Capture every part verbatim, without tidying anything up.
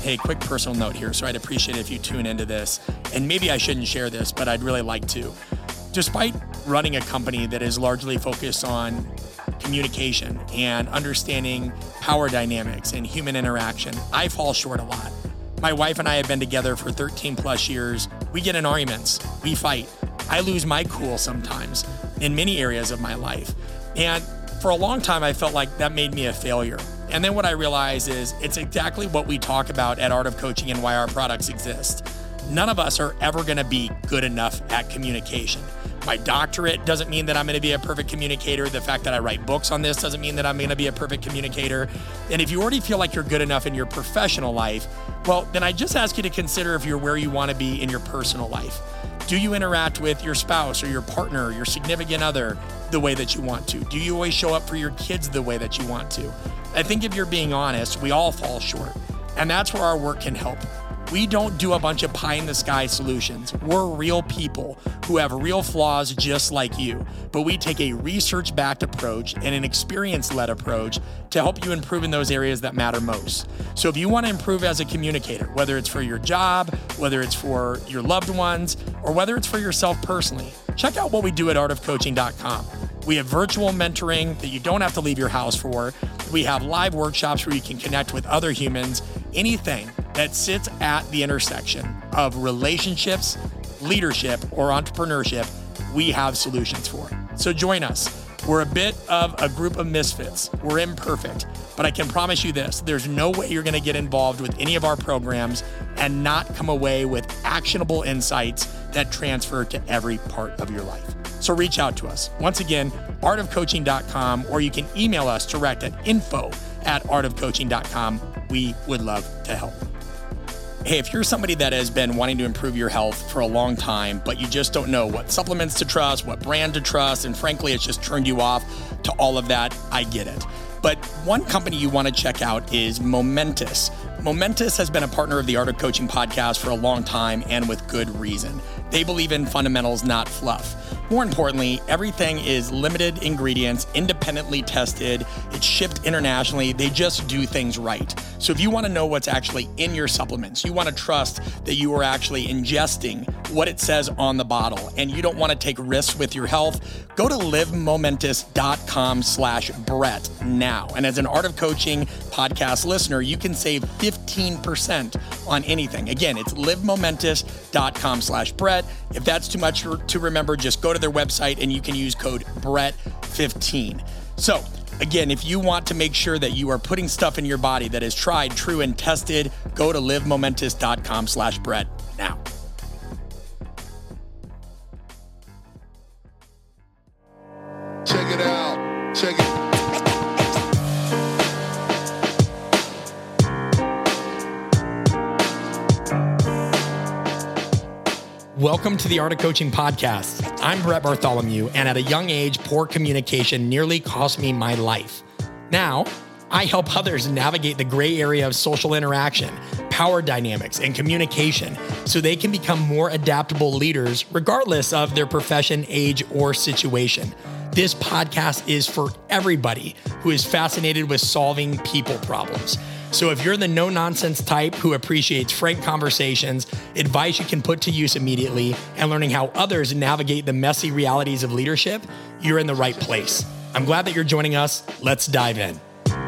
Hey, quick personal note here. So I'd appreciate it if you tune into this. And maybe I shouldn't share this, but I'd really like to. Despite running a company that is largely focused on communication and understanding power dynamics and human interaction, I fall short a lot. My wife and I have been together for thirteen plus years. We get in arguments. We fight. I lose my cool sometimes in many areas of my life. And for a long time, I felt like that made me a failure. And then what I realized is it's exactly what we talk about at Art of Coaching and why our products exist. None of us are ever going to be good enough at communication. My doctorate doesn't mean that I'm going to be a perfect communicator. The fact that I write books on this doesn't mean that I'm going to be a perfect communicator. And if you already feel like you're good enough in your professional life, well, then I just ask you to consider if you're where you want to be in your personal life. Do you interact with your spouse or your partner, or your significant other the way that you want to? Do you always show up for your kids the way that you want to? I think if you're being honest, we all fall short. And that's where our work can help. We don't do a bunch of pie-in-the-sky solutions. We're real people who have real flaws just like you, but we take a research-backed approach and an experience-led approach to help you improve in those areas that matter most. So if you want to improve as a communicator, whether it's for your job, whether it's for your loved ones, or whether it's for yourself personally, check out what we do at art of coaching dot com. We have virtual mentoring that you don't have to leave your house for. We have live workshops where you can connect with other humans. Anything that sits at the intersection of relationships, leadership, or entrepreneurship, we have solutions for. So join us. We're a bit of a group of misfits. We're imperfect, but I can promise you this, there's no way you're gonna get involved with any of our programs and not come away with actionable insights that transfer to every part of your life. So reach out to us. Once again, art of coaching dot com, or you can email us direct at info at art of coaching dot com. We would love to help. Hey, if you're somebody that has been wanting to improve your health for a long time, but you just don't know what supplements to trust, what brand to trust, and frankly, it's just turned you off to all of that, I get it. But one company you want to check out is Momentous. Momentous has been a partner of the Art of Coaching podcast for a long time, and with good reason. They believe in fundamentals, not fluff. More importantly, everything is limited ingredients, independently tested, it's shipped internationally, they just do things right. So if you want to know what's actually in your supplements, you want to trust that you are actually ingesting what it says on the bottle, and you don't want to take risks with your health, go to livemomentous.com slash Brett now. And as an Art of Coaching podcast listener, you can save fifteen percent on anything. Again, it's livemomentous.com slash Brett. If that's too much to remember, just go to their website and you can use code Brett fifteen. So again, if you want to make sure that you are putting stuff in your body that is tried, true, and tested, go to livemomentous.com slash Brett now. Check it out. Check it. Welcome to the Art of Coaching podcast. I'm Brett Bartholomew, and at a young age, poor communication nearly cost me my life. Now, I help others navigate the gray area of social interaction, power dynamics, and communication so they can become more adaptable leaders regardless of their profession, age, or situation. This podcast is for everybody who is fascinated with solving people problems. So if you're the no-nonsense type who appreciates frank conversations, advice you can put to use immediately, and learning how others navigate the messy realities of leadership, you're in the right place. I'm glad that you're joining us. Let's dive in.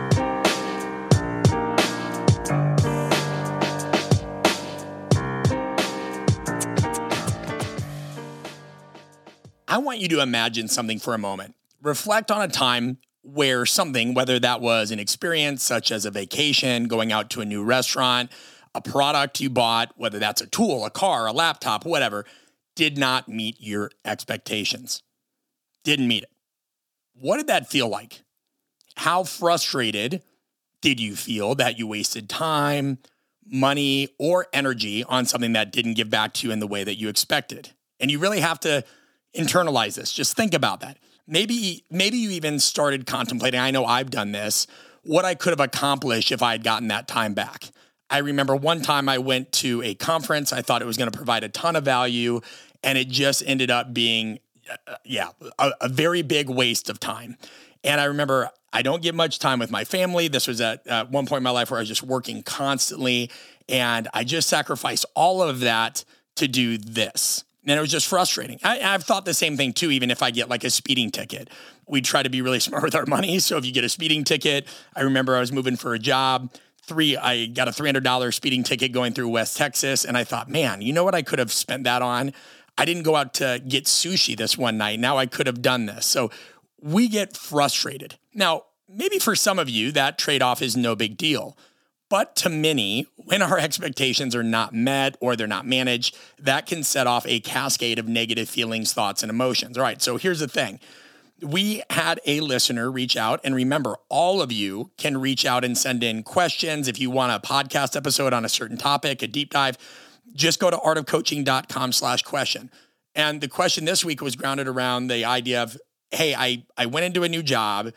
I want you to imagine something for a moment. Reflect on a time where something, whether that was an experience such as a vacation, going out to a new restaurant, a product you bought, whether that's a tool, a car, a laptop, whatever, did not meet your expectations. Didn't meet it. What did that feel like? How frustrated did you feel that you wasted time, money, or energy on something that didn't give back to you in the way that you expected? And you really have to internalize this. Just think about that. Maybe, maybe you even started contemplating, I know I've done this, what I could have accomplished if I had gotten that time back. I remember one time I went to a conference. I thought it was going to provide a ton of value, and it just ended up being, uh, yeah, a, a very big waste of time. And I remember I don't get much time with my family. This was at uh, one point in my life where I was just working constantly. And I just sacrificed all of that to do this. And it was just frustrating. I, I've thought the same thing too, even if I get like a speeding ticket. We try to be really smart with our money. So if you get a speeding ticket, I remember I was moving for a job. Three, I got a three hundred dollars speeding ticket going through West Texas. And I thought, man, you know what I could have spent that on? I didn't go out to get sushi this one night. Now I could have done this. So we get frustrated. Now, maybe for some of you, that trade-off is no big deal. But to many, when our expectations are not met or they're not managed, that can set off a cascade of negative feelings, thoughts, and emotions. All right, so here's the thing. We had a listener reach out, and remember, all of you can reach out and send in questions. If you want a podcast episode on a certain topic, a deep dive, just go to artofcoaching.com slash question. And the question this week was grounded around the idea of, hey, I, I went into a new job.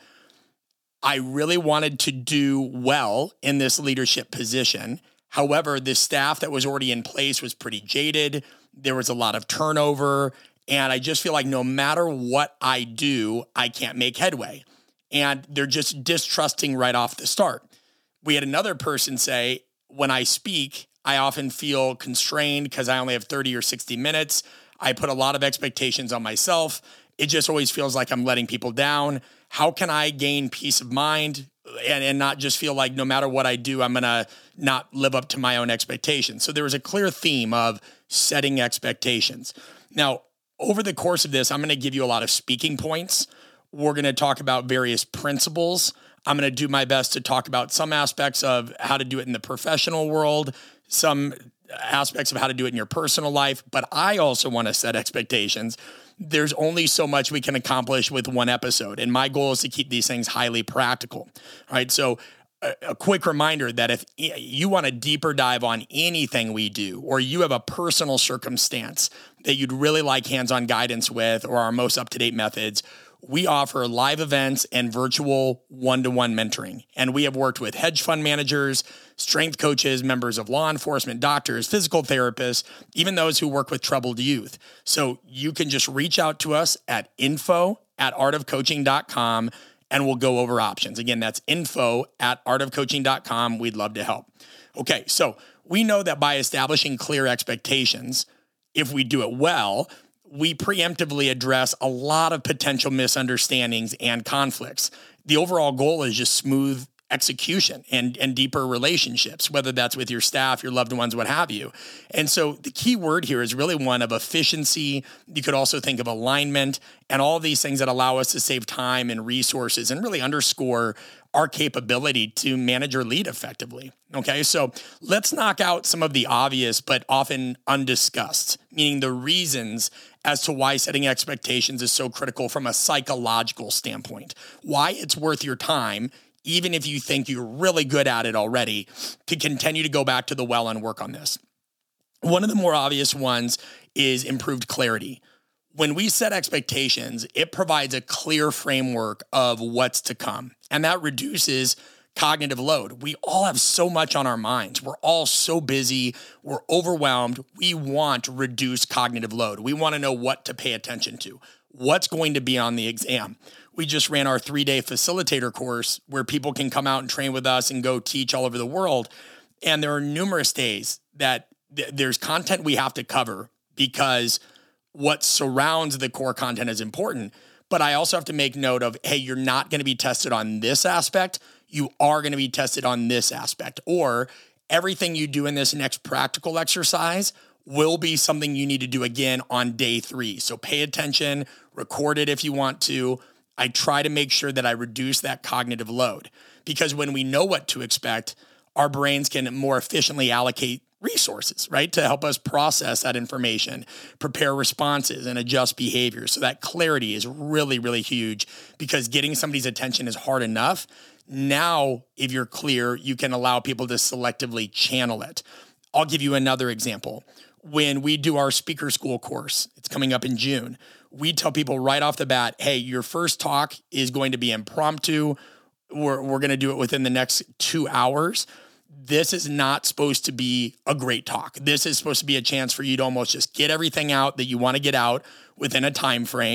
I really wanted to do well in this leadership position. However, the staff that was already in place was pretty jaded. There was a lot of turnover. And I just feel like no matter what I do, I can't make headway. And they're just distrusting right off the start. We had another person say, when I speak, I often feel constrained because I only have thirty or sixty minutes. I put a lot of expectations on myself. It just always feels like I'm letting people down. How can I gain peace of mind and, and not just feel like no matter what I do, I'm going to not live up to my own expectations? So there was a clear theme of setting expectations. Now, over the course of this, I'm going to give you a lot of speaking points. We're going to talk about various principles. I'm going to do my best to talk about some aspects of how to do it in the professional world, some aspects of how to do it in your personal life. But I also want to set expectations. There's only so much we can accomplish with one episode. And my goal is to keep these things highly practical. All right. So a, a quick reminder that if you want a deeper dive on anything we do, or you have a personal circumstance that you'd really like hands-on guidance with, or our most up-to-date methods, we offer live events and virtual one-to-one mentoring. And we have worked with hedge fund managers, strength coaches, members of law enforcement, doctors, physical therapists, even those who work with troubled youth. So you can just reach out to us at info at artofcoaching.com and we'll go over options. Again, that's info at artofcoaching.com. We'd love to help. Okay, so we know that by establishing clear expectations, if we do it well, we preemptively address a lot of potential misunderstandings and conflicts. The overall goal is just smooth execution and, and deeper relationships, whether that's with your staff, your loved ones, what have you. And so the key word here is really one of efficiency. You could also think of alignment and all these things that allow us to save time and resources and really underscore our capability to manage or lead effectively. Okay, so let's knock out some of the obvious but often undiscussed, meaning the reasons as to why setting expectations is so critical from a psychological standpoint, why it's worth your time, even if you think you're really good at it already, to continue to go back to the well and work on this. One of the more obvious ones is improved clarity. When we set expectations, it provides a clear framework of what's to come, and that reduces cognitive load. We all have so much on our minds. We're all so busy. We're overwhelmed. We want reduced cognitive load. We want to know what to pay attention to, what's going to be on the exam. We just ran our three-day facilitator course where people can come out and train with us and go teach all over the world. And there are numerous days that th- there's content we have to cover because what surrounds the core content is important. But I also have to make note of, hey, you're not going to be tested on this aspect. You are going to be tested on this aspect. Or everything you do in this next practical exercise will be something you need to do again on day three. So pay attention, record it if you want to. I try to make sure that I reduce that cognitive load, because when we know what to expect, our brains can more efficiently allocate resources, right, to help us process that information, prepare responses, and adjust behavior. So that clarity is really, really huge, because getting somebody's attention is hard enough. Now, if you're clear, you can allow people to selectively channel it. I'll give you another example. When we do our speaker school course, it's coming up in June, we tell people right off the bat, hey, your first talk is going to be impromptu. We're, we're going to do it within the next two hours. This is not supposed to be a great talk. This is supposed to be a chance for you to almost just get everything out that you want to get out within a time frame.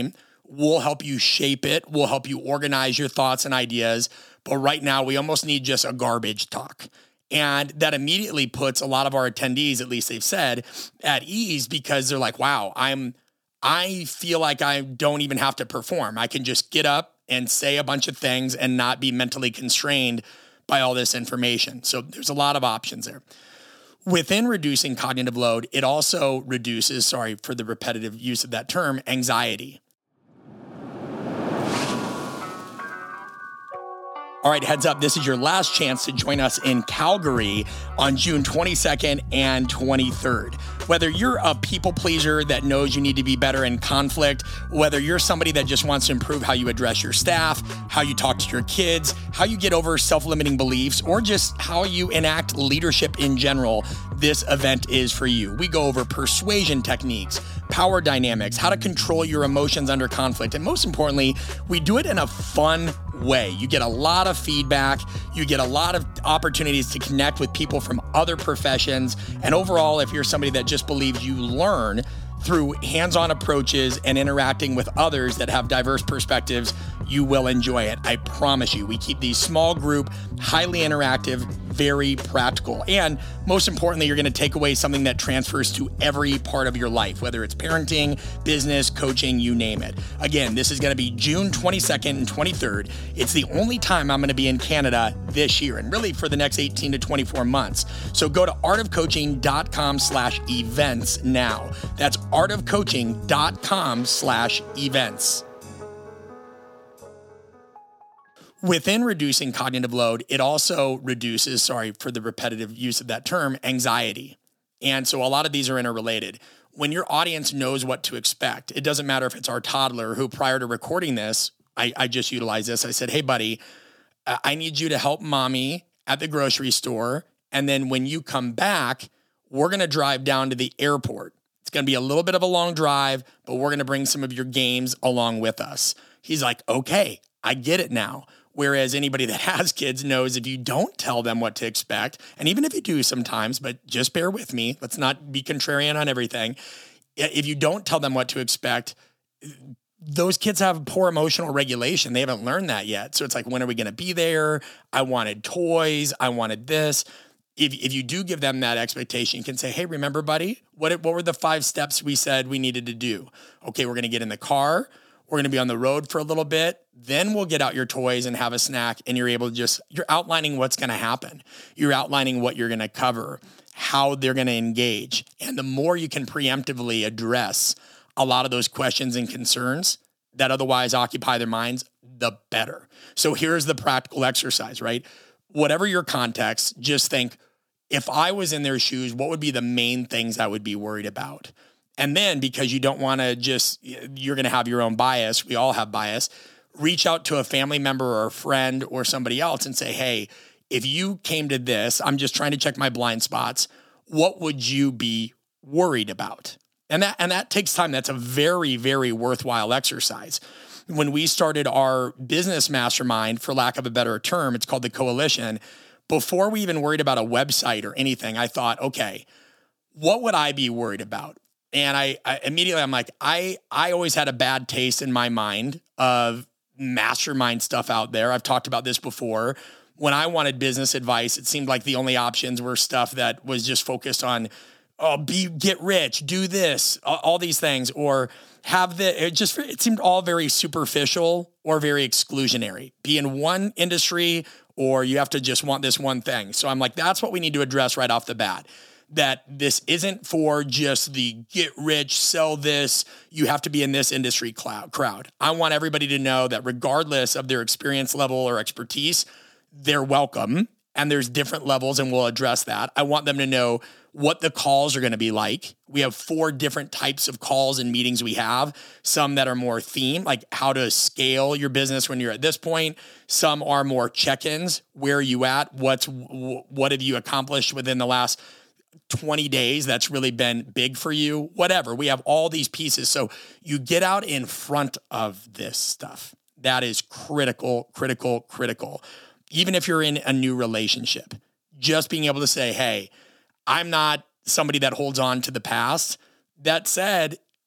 We'll help you shape it. We'll help you organize your thoughts and ideas. But right now, we almost need just a garbage talk. And that immediately puts a lot of our attendees, at least they've said, at ease because they're like, wow, I'm, I feel like I don't even have to perform. I can just get up and say a bunch of things and not be mentally constrained by all this information. So there's a lot of options there. Within reducing cognitive load, it also reduces, sorry for the repetitive use of that term, anxiety. All right, heads up, this is your last chance to join us in Calgary on June twenty-second and twenty-third. Whether you're a people pleaser that knows you need to be better in conflict, whether you're somebody that just wants to improve how you address your staff, how you talk to your kids, how you get over self-limiting beliefs, or just how you enact leadership in general, this event is for you. We go over persuasion techniques, power dynamics, how to control your emotions under conflict, and most importantly, we do it in a fun way. You get a lot of feedback, you get a lot of opportunities to connect with people from other professions, and overall, if you're somebody that just believes you learn through hands-on approaches and interacting with others that have diverse perspectives, you will enjoy it. I promise you. We keep these small group, highly interactive, very practical. And most importantly, you're going to take away something that transfers to every part of your life, whether it's parenting, business, coaching, you name it. Again, this is going to be June twenty-second and twenty-third. It's the only time I'm going to be in Canada this year and really for the next eighteen to twenty-four months. So go to artofcoaching.com slash events now. That's artofcoaching.com slash events. Within reducing cognitive load, it also reduces, sorry for the repetitive use of that term, anxiety. And so a lot of these are interrelated. When your audience knows what to expect, it doesn't matter if it's our toddler who prior to recording this, I, I just utilized this. I said, hey, buddy, I need you to help mommy at the grocery store. And then when you come back, we're going to drive down to the airport. It's going to be a little bit of a long drive, but we're going to bring some of your games along with us. He's like, okay, I get it now. Whereas anybody that has kids knows if you don't tell them what to expect, and even if you do sometimes, but just bear with me, let's not be contrarian on everything. If you don't tell them what to expect, those kids have poor emotional regulation. They haven't learned that yet. So it's like, when are we going to be there? I wanted toys. I wanted this. If if you do give them that expectation, you can say, hey, remember, buddy, what, what were the five steps we said we needed to do? Okay, we're going to get in the car. We're going to be on the road for a little bit. Then we'll get out your toys and have a snack. And you're able to just, you're outlining what's going to happen. You're outlining what you're going to cover, how they're going to engage. And the more you can preemptively address a lot of those questions and concerns that otherwise occupy their minds, the better. So here's the practical exercise, right? Whatever your context, just think, if I was in their shoes, what would be the main things I would be worried about? And then, because you don't want to just, you're going to have your own bias. We all have bias. Reach out to a family member or a friend or somebody else and say, hey, if you came to this, I'm just trying to check my blind spots. What would you be worried about? And that, and that takes time. That's a very, very worthwhile exercise. When we started our business mastermind, for lack of a better term, it's called the Coalition. Before we even worried about a website or anything, I thought, okay, what would I be worried about? And I, I immediately, I'm like, I, I always had a bad taste in my mind of mastermind stuff out there. I've talked about this before. When I wanted business advice, it seemed like the only options were stuff that was just focused on, oh, be, get rich, do this, all, all these things, or have the, it just, it seemed all very superficial or very exclusionary. Be in one industry, or you have to just want this one thing. So I'm like, that's what we need to address right off the bat. That this isn't for just the get rich, sell this, you have to be in this industry crowd. I want everybody to know that regardless of their experience level or expertise, they're welcome. And there's different levels, and we'll address that. I want them to know what the calls are going to be like. We have four different types of calls and meetings we have. Some that are more themed, like how to scale your business when you're at this point. Some are more check-ins. Where are you at? What's, what have you accomplished within the last twenty days that's really been big for you? Whatever. We have all these pieces. So you get out in front of this stuff. That is critical, critical, critical. Even if you're in a new relationship, just being able to say, hey, I'm not somebody that holds on to the past. That said,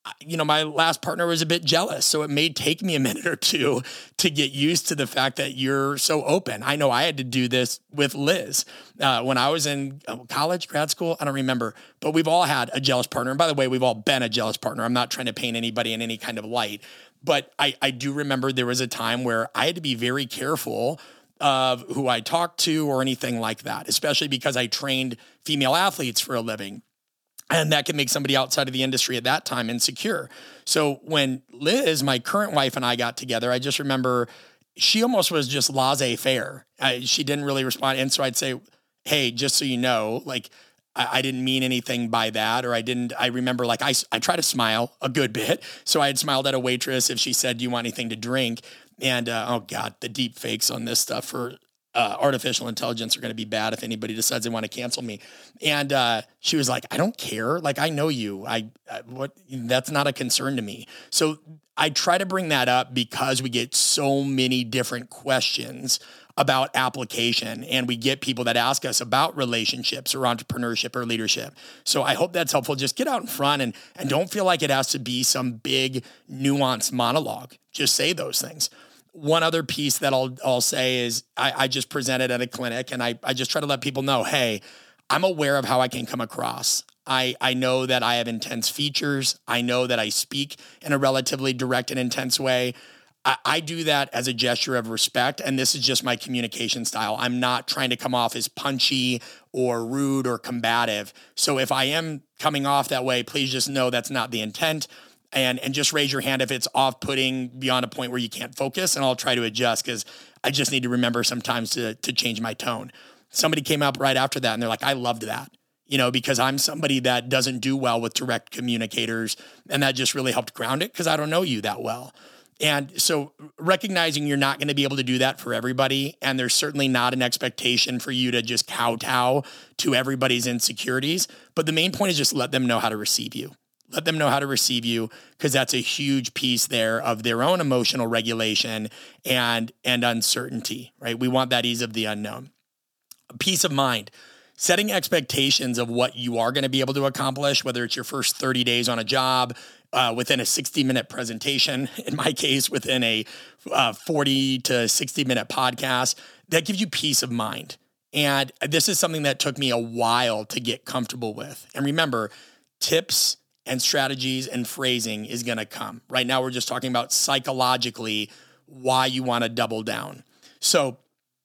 you know, my last partner was a bit jealous. So it may take me a minute or two to get used to the fact that you're so open. I know I had to do this with Liz uh, when I was in college, grad school. I don't remember, but we've all had a jealous partner. And by the way, we've all been a jealous partner. I'm not trying to paint anybody in any kind of light, but I, I do remember there was a time where I had to be very careful of who I talked to or anything like that, especially because I trained female athletes for a living. And that can make somebody outside of the industry at that time insecure. So when Liz, my current wife, and I got together, I just remember she almost was just laissez-faire. I, she didn't really respond. And so I'd say, hey, just so you know, like, I, I didn't mean anything by that. Or I didn't, I remember like, I, I try to smile a good bit. So I had smiled at a waitress if she said, do you want anything to drink? And, uh, oh God, the deep fakes on this stuff for Uh, artificial intelligence are going to be bad if anybody decides they want to cancel me. And uh, she was like, I don't care. Like, I know you. I, I what that's not a concern to me. So I try to bring that up because we get so many different questions about application, and we get people that ask us about relationships or entrepreneurship or leadership. So I hope that's helpful. Just get out in front and and don't feel like it has to be some big nuanced monologue. Just say those things. One other piece that I'll I'll say is I, I just presented at a clinic, and I, I just try to let people know, hey, I'm aware of how I can come across. I, I know that I have intense features. I know that I speak in a relatively direct and intense way. I, I do that as a gesture of respect, and this is just my communication style. I'm not trying to come off as punchy or rude or combative. So if I am coming off that way, please just know that's not the intent. And and just raise your hand if it's off-putting beyond a point where you can't focus, and I'll try to adjust because I just need to remember sometimes to to change my tone. Somebody came up right after that, and they're like, I loved that, you know, because I'm somebody that doesn't do well with direct communicators, and that just really helped ground it because I don't know you that well. And so recognizing you're not going to be able to do that for everybody, and there's certainly not an expectation for you to just kowtow to everybody's insecurities, but the main point is just let them know how to receive you. Let them know how to receive you, because that's a huge piece there of their own emotional regulation and and uncertainty, right? We want that ease of the unknown. Peace of mind. Setting expectations of what you are going to be able to accomplish, whether it's your first thirty days on a job, uh, within a sixty-minute presentation, in my case, within a uh, forty to sixty-minute podcast, that gives you peace of mind. And this is something that took me a while to get comfortable with. And remember, tips and strategies and phrasing is going to come. Right now, we're just talking about psychologically why you want to double down. So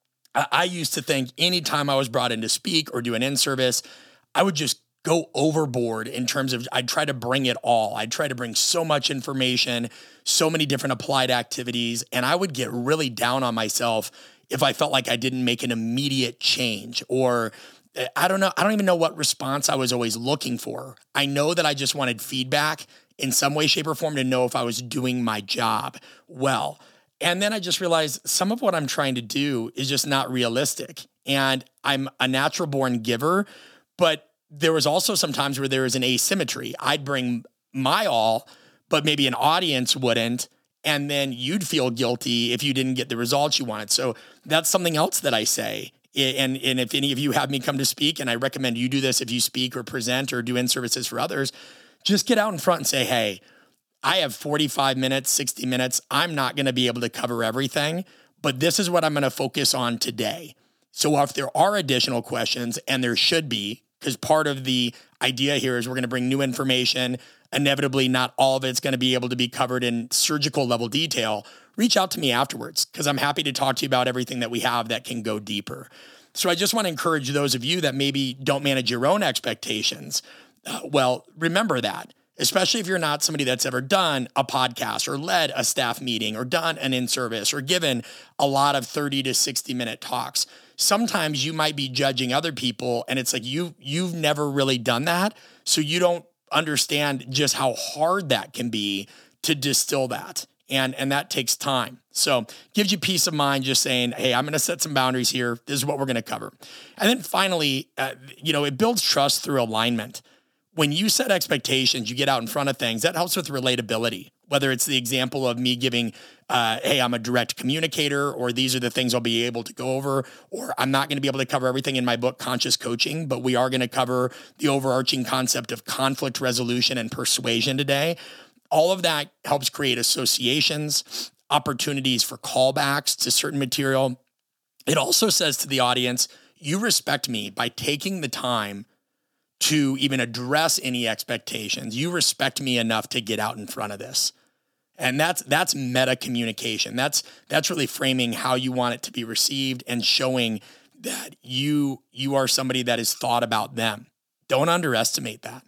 I, I used to think anytime I was brought in to speak or do an in-service, I would just go overboard in terms of, I'd try to bring it all. I'd try to bring so much information, so many different applied activities, and I would get really down on myself if I felt like I didn't make an immediate change, or I don't know. I don't even know what response I was always looking for. I know that I just wanted feedback in some way, shape, or form to know if I was doing my job well. And then I just realized some of what I'm trying to do is just not realistic. And I'm a natural born giver, but there was also some times where there was an asymmetry. I'd bring my all, but maybe an audience wouldn't. And then you'd feel guilty if you didn't get the results you wanted. So that's something else that I say. And, and if any of you have me come to speak, and I recommend you do this if you speak or present or do in-services for others, just get out in front and say, hey, I have forty-five minutes, sixty minutes. I'm not going to be able to cover everything, but this is what I'm going to focus on today. So if there are additional questions, and there should be, because part of the idea here is we're going to bring new information. Inevitably, not all of it's going to be able to be covered in surgical level detail. Reach out to me afterwards, because I'm happy to talk to you about everything that we have that can go deeper. So I just want to encourage those of you that maybe don't manage your own expectations. Uh, well, remember that, especially if you're not somebody that's ever done a podcast or led a staff meeting or done an in-service or given a lot of thirty to sixty minute talks. Sometimes you might be judging other people, and it's like you, you've never really done that, so you don't understand just how hard that can be to distill that. And, and that takes time. So gives you peace of mind just saying, hey, I'm going to set some boundaries here. This is what we're going to cover. And then finally, uh, you know, it builds trust through alignment. When you set expectations, you get out in front of things, that helps with relatability. Whether it's the example of me giving, uh, hey, I'm a direct communicator, or these are the things I'll be able to go over, or I'm not going to be able to cover everything in my book, Conscious Coaching, but we are going to cover the overarching concept of conflict resolution and persuasion today. all of that helps create associations, opportunities for callbacks to certain material. It also says to the audience, you respect me by taking the time to even address any expectations. You respect me enough to get out in front of this. And that's that's meta communication. That's that's really framing how you want it to be received and showing that you you are somebody that has thought about them. Don't underestimate that.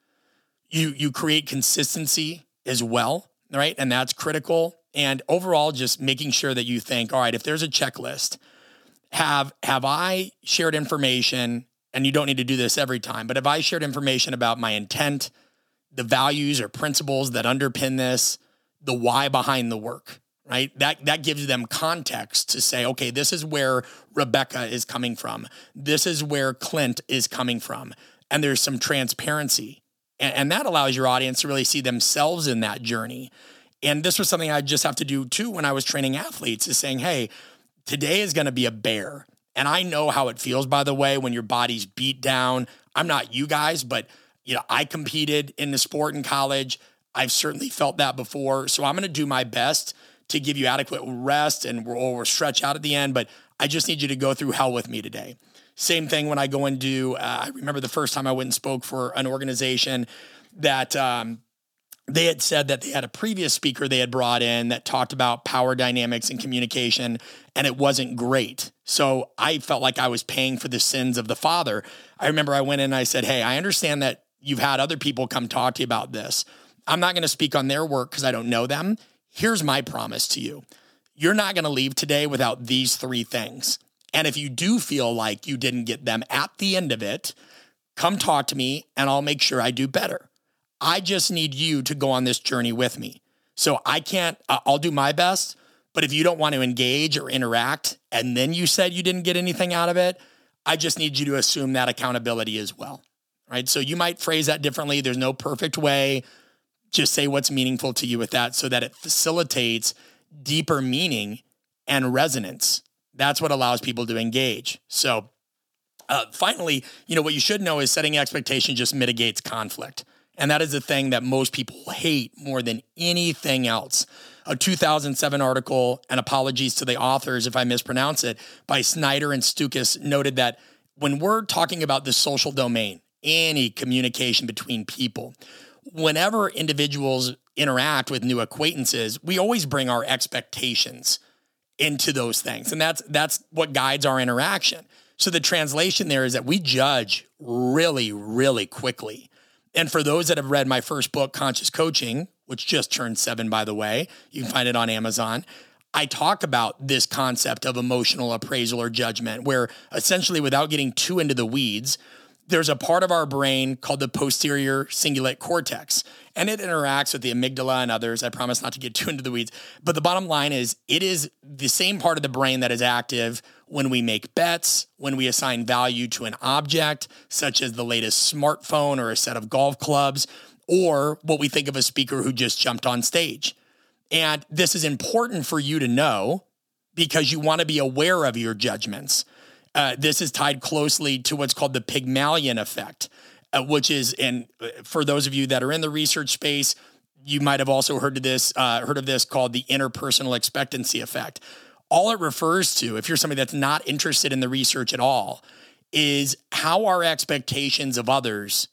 You you create consistency as well, right? And that's critical. And overall, just making sure that you think, all right, if there's a checklist, have have I shared information, and you don't need to do this every time, but have I shared information about my intent, the values or principles that underpin this, the why behind the work, right? That that gives them context to say, okay, this is where Rebecca is coming from. This is where Clint is coming from. And there's some transparency. And, and that allows your audience to really see themselves in that journey. And this was something I just have to do too when I was training athletes, is saying, hey, today is going to be a bear. And I know how it feels, by the way, when your body's beat down. I'm not you guys, but you know, I competed in the sport in college. I've certainly felt that before. So I'm going to do my best to give you adequate rest and or we'll stretch out at the end. But I just need you to go through hell with me today. Same thing when I go and do, uh, I remember the first time I went and spoke for an organization that um, they had said that they had a previous speaker they had brought in that talked about power dynamics and communication, and it wasn't great. So I felt like I was paying for the sins of the father. I remember I went in and I said, hey, I understand that you've had other people come talk to you about this. I'm not going to speak on their work because I don't know them. Here's my promise to you. You're not going to leave today without these three things. And if you do feel like you didn't get them at the end of it, come talk to me and I'll make sure I do better. I just need you to go on this journey with me. So I can't, I'll do my best, but if you don't want to engage or interact and then you said you didn't get anything out of it, I just need you to assume that accountability as well, right? So you might phrase that differently. There's no perfect way. Just say what's meaningful to you with that so that it facilitates deeper meaning and resonance. That's what allows people to engage. So uh, finally, you know, what you should know is setting expectations just mitigates conflict. And that is the thing that most people hate more than anything else. A two thousand seven article, and apologies to the authors if I mispronounce it, by Snyder and Stukas noted that when we're talking about the social domain, any communication between people, whenever individuals interact with new acquaintances, we always bring our expectations into those things. And that's that's what guides our interaction. So the translation there is that we judge really, really quickly. And for those that have read my first book, Conscious Coaching, which just turned seven, by the way, you can find it on Amazon, I talk about this concept of emotional appraisal or judgment, where essentially, without getting too into the weeds, there's a part of our brain called the posterior cingulate cortex, and it interacts with the amygdala and others. I promise not to get too into the weeds, but the bottom line is it is the same part of the brain that is active when we make bets, when we assign value to an object, such as the latest smartphone or a set of golf clubs, or what we think of a speaker who just jumped on stage. And this is important for you to know because you want to be aware of your judgments. Uh, this is tied closely to what's called the Pygmalion effect, uh, which is, and for those of you that are in the research space, you might have also heard of this, uh, heard of this called the interpersonal expectancy effect. All it refers to, if you're somebody that's not interested in the research at all, is how our expectations of others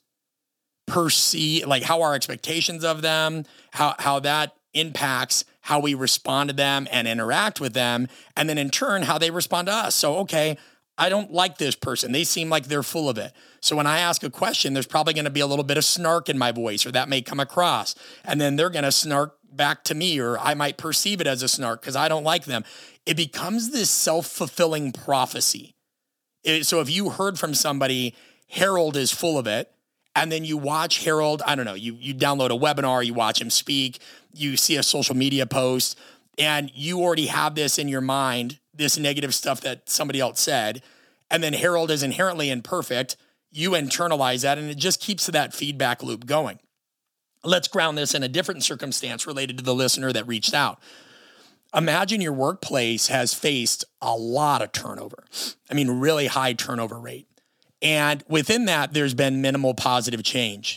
perceive, like how our expectations of them, how how that impacts how we respond to them and interact with them, and then in turn, how they respond to us. So, okay, I don't like this person. They seem like they're full of it. So when I ask a question, there's probably going to be a little bit of snark in my voice, or that may come across. And then they're going to snark back to me, or I might perceive it as a snark because I don't like them. It becomes this self-fulfilling prophecy. It, so if you heard from somebody, Harold is full of it, and then you watch Harold, I don't know, you, you download a webinar, you watch him speak, you see a social media post, and you already have this in your mind, this negative stuff that somebody else said, and then Harold is inherently imperfect, you internalize that, and it just keeps that feedback loop going. Let's ground this in a different circumstance related to the listener that reached out. Imagine your workplace has faced a lot of turnover. I mean, really high turnover rate. And within that, there's been minimal positive change.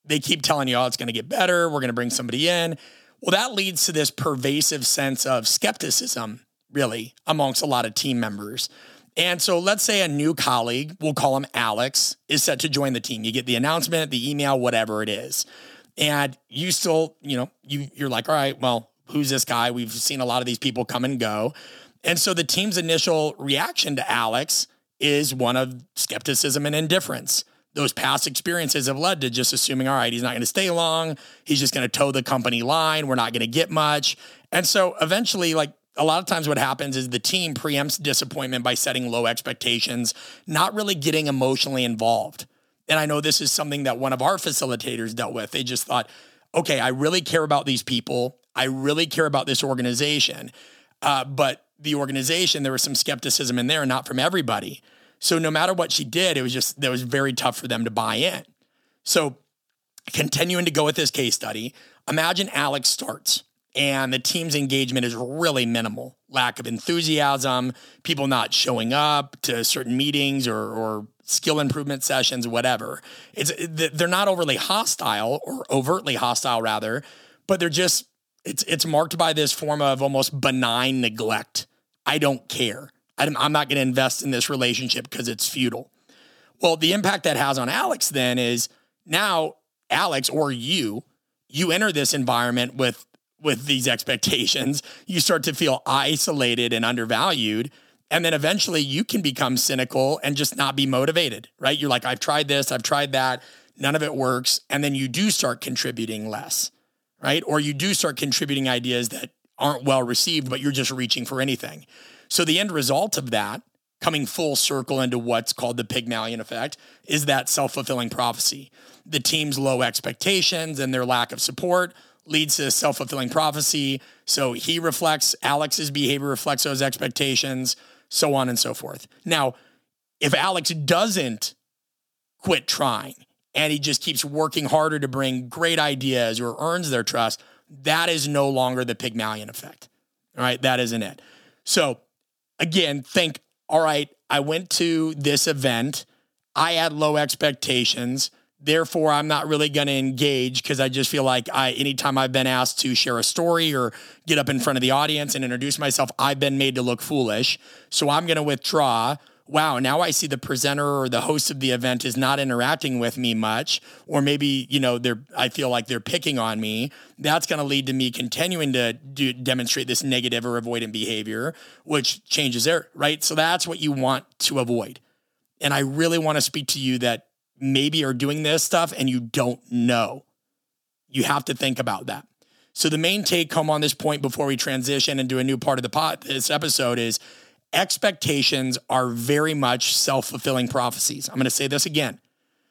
they keep telling you, oh, it's going to get better. We're going to bring somebody in. Well, that leads to this pervasive sense of skepticism, really, amongst a lot of team members. And so let's say a new colleague, we'll call him Alex, is set to join the team. You get the announcement, the email, whatever it is. And you still, you know, you, you're like, all right, well, who's this guy? We've seen a lot of these people come and go. And so the team's initial reaction to Alex is one of skepticism and indifference. Those past experiences have led to just assuming, all right, he's not going to stay long. He's just going to toe the company line. We're not going to get much. And so eventually, like a lot of times what happens is the team preempts disappointment by setting low expectations, not really getting emotionally involved. And I know this is something that one of our facilitators dealt with. They just thought, okay, I really care about these people. I really care about this organization. Uh, but the organization, there was some skepticism in there, not from everybody. So no matter what she did, it was just, that was very tough for them to buy in. So continuing to go with this case study, imagine Alex starts and the team's engagement is really minimal. Lack of enthusiasm, people not showing up to certain meetings or, or skill improvement sessions, whatever. It's, they're not overly hostile or overtly hostile rather, but they're just, it's, it's marked by this form of almost benign neglect. I don't care. I'm not going to invest in this relationship because it's futile. Well, the impact that has on Alex then is now Alex or you, you enter this environment with, with these expectations. You start to feel isolated and undervalued. And then eventually you can become cynical and just not be motivated, right? You're like, I've tried this, I've tried that. None of it works. And then you do start contributing less, right? Or you do start contributing ideas that aren't well received, but you're just reaching for anything. So the end result of that, coming full circle into what's called the Pygmalion effect, is that self-fulfilling prophecy. The team's low expectations and their lack of support leads to self-fulfilling prophecy. So he reflects, Alex's behavior reflects those expectations, so on and so forth. Now, if Alex doesn't quit trying and he just keeps working harder to bring great ideas or earns their trust, that is no longer the Pygmalion effect. All right, that isn't it. So again, think, all right, I went to this event. I had low expectations. Therefore, I'm not really going to engage because I just feel like I, anytime I've been asked to share a story or get up in front of the audience and introduce myself, I've been made to look foolish. So I'm going to withdraw. Wow, now I see the presenter or the host of the event is not interacting with me much, or maybe, you know, they're, I feel like they're picking on me. That's going to lead to me continuing to do, demonstrate this negative or avoidant behavior, which changes there, right? So that's what you want to avoid. And I really want to speak to you that maybe are doing this stuff and you don't know. You have to think about that. So the main take home on this point before we transition into a new part of the pot, this episode is, expectations are very much self-fulfilling prophecies. I'm going to say this again.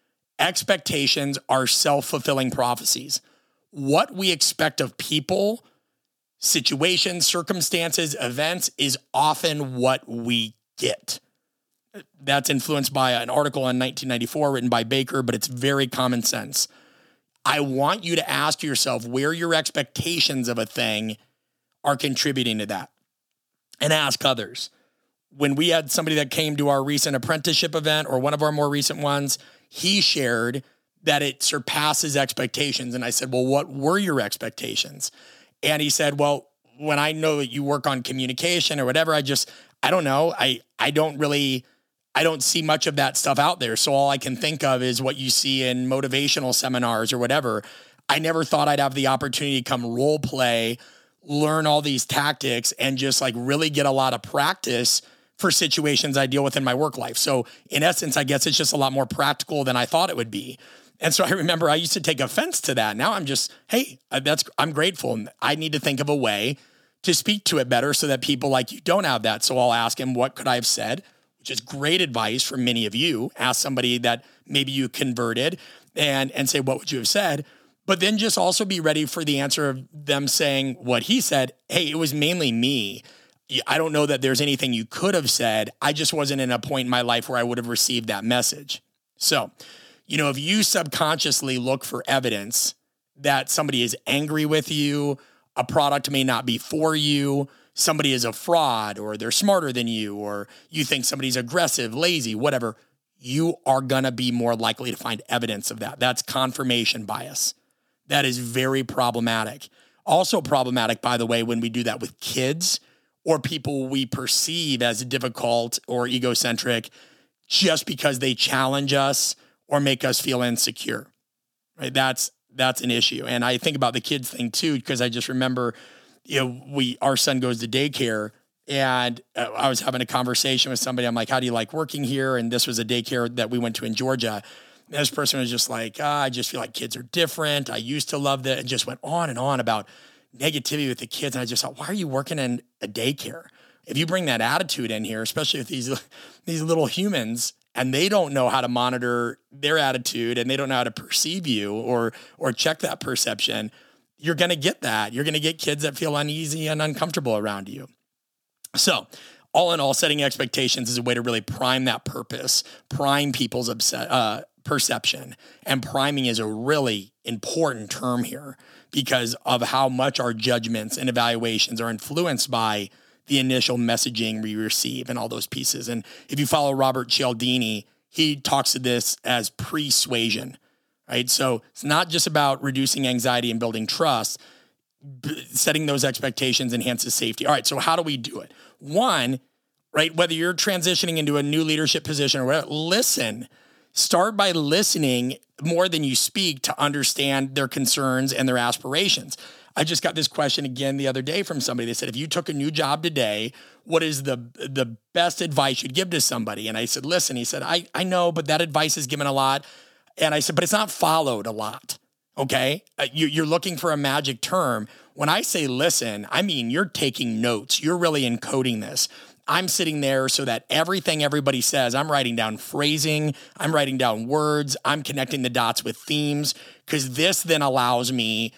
Expectations are self-fulfilling prophecies. What we expect of people, situations, circumstances, events is often what we get. That's influenced by an article in nineteen ninety-four written by Baker, but it's very common sense. I want you to ask yourself where your expectations of a thing are contributing to that, and ask others. When we had somebody that came to our recent apprenticeship event or one of our more recent ones, he shared that it surpasses expectations. And I said, well, what were your expectations? And he said, well, when I know that you work on communication or whatever, I just, I don't know. I, I don't really, I don't see much of that stuff out there. So all I can think of is what you see in motivational seminars or whatever. I never thought I'd have the opportunity to come role play, learn all these tactics, and just like really get a lot of practice for situations I deal with in my work life. So in essence, I guess it's just a lot more practical than I thought it would be. And so I remember I used to take offense to that. Now I'm just, hey, that's, I'm grateful. And I need to think of a way to speak to it better so that people like you don't have that. So I'll ask him, what could I have said? Which is great advice for many of you. Ask somebody that maybe you converted and, and say, what would you have said? But then just also be ready for the answer of them saying what he said. Hey, it was mainly me. I don't know that there's anything you could have said. I just wasn't in a point in my life where I would have received that message. So, you know, if you subconsciously look for evidence that somebody is angry with you, a product may not be for you, somebody is a fraud, or they're smarter than you, or you think somebody's aggressive, lazy, whatever, you are going to be more likely to find evidence of that. That's confirmation bias. That is very problematic. Also problematic, by the way, when we do that with kids or people we perceive as difficult or egocentric just because they challenge us or make us feel insecure, right? That's, that's an issue. And I think about the kids thing too, because I just remember, you know, we, our son goes to daycare, and uh, I was having a conversation with somebody. I'm like, how do you like working here? And this was a daycare that we went to in Georgia. And this person was just like, ah, I just feel like kids are different. I used to love that. And just went on and on about negativity with the kids. And I just thought, why are you working in a daycare? If you bring that attitude in here, especially with these, these little humans, and they don't know how to monitor their attitude and they don't know how to perceive you or, or check that perception, you're going to get that. You're going to get kids that feel uneasy and uncomfortable around you. So all in all, setting expectations is a way to really prime that purpose, prime people's obs- uh, perception. And priming is a really important term here because of how much our judgments and evaluations are influenced by the initial messaging we receive and all those pieces. And if you follow Robert Cialdini, he talks to this as persuasion, right? So it's not just about reducing anxiety and building trust. B- setting those expectations enhances safety. All right, so how do we do it? One, right, whether you're transitioning into a new leadership position or whatever, listen. Start by listening more than you speak to understand their concerns and their aspirations. I just got this question again the other day from somebody. They said, if you took a new job today, what is the the best advice you'd give to somebody? And I said, listen, he said, I, I know, but that advice is given a lot. And I said, but it's not followed a lot. Okay. Uh, you, you're looking for a magic term. When I say listen, I mean, you're taking notes. You're really encoding this. I'm sitting there so that everything everybody says, I'm writing down phrasing, I'm writing down words, I'm connecting the dots with themes, because this then allows me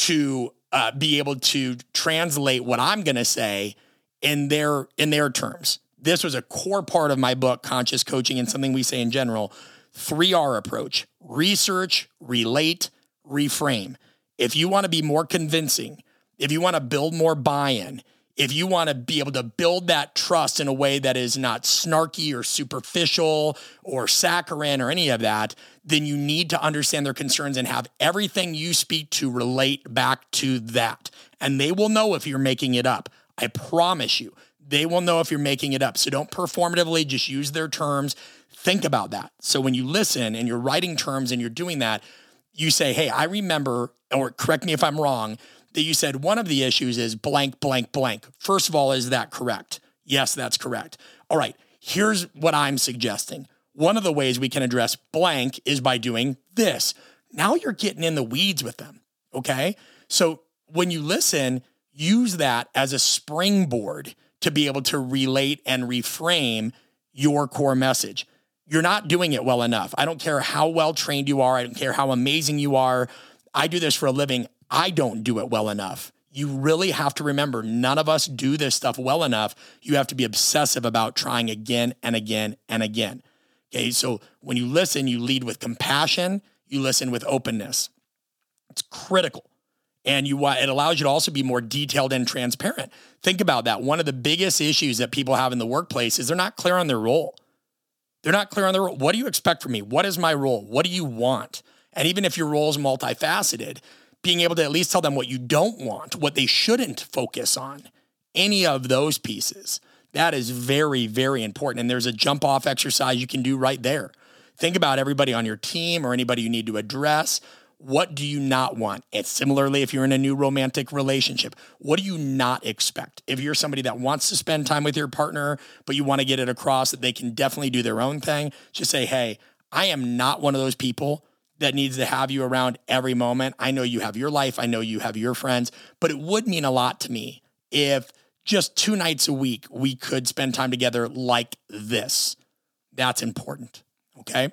to uh, be able to translate what I'm going to say in their, in their terms. This was a core part of my book, Conscious Coaching, and something we say in general, three R approach: research, relate, reframe. If you want to be more convincing, if you want to build more buy-in, if you want to be able to build that trust in a way that is not snarky or superficial or saccharine or any of that, then you need to understand their concerns and have everything you speak to relate back to that. And they will know if you're making it up. I promise you, they will know if you're making it up. So don't performatively just use their terms. Think about that. So when you listen and you're writing terms and you're doing that, you say, hey, I remember, or correct me if I'm wrong, that you said one of the issues is blank, blank, blank. First of all, is that correct? Yes, that's correct. All right, here's what I'm suggesting. One of the ways we can address blank is by doing this. Now you're getting in the weeds with them, okay? So when you listen, use that as a springboard to be able to relate and reframe your core message. You're not doing it well enough. I don't care how well trained you are. I don't care how amazing you are. I do this for a living. I don't do it well enough. You really have to remember, none of us do this stuff well enough. You have to be obsessive about trying again and again and again. Okay, so when you listen, you lead with compassion. You listen with openness. It's critical. And you it allows you to also be more detailed and transparent. Think about that. One of the biggest issues that people have in the workplace is they're not clear on their role. They're not clear on their role. What do you expect from me? What is my role? What do you want? And even if your role is multifaceted, being able to at least tell them what you don't want, what they shouldn't focus on, any of those pieces, that is very, very important. And there's a jump off exercise you can do right there. Think about everybody on your team or anybody you need to address. What do you not want? And similarly, if you're in a new romantic relationship, what do you not expect? If you're somebody that wants to spend time with your partner, but you want to get it across that they can definitely do their own thing, just say, hey, I am not one of those people that needs to have you around every moment. I know you have your life. I know you have your friends, but it would mean a lot to me if just two nights a week we could spend time together like this. That's important, okay?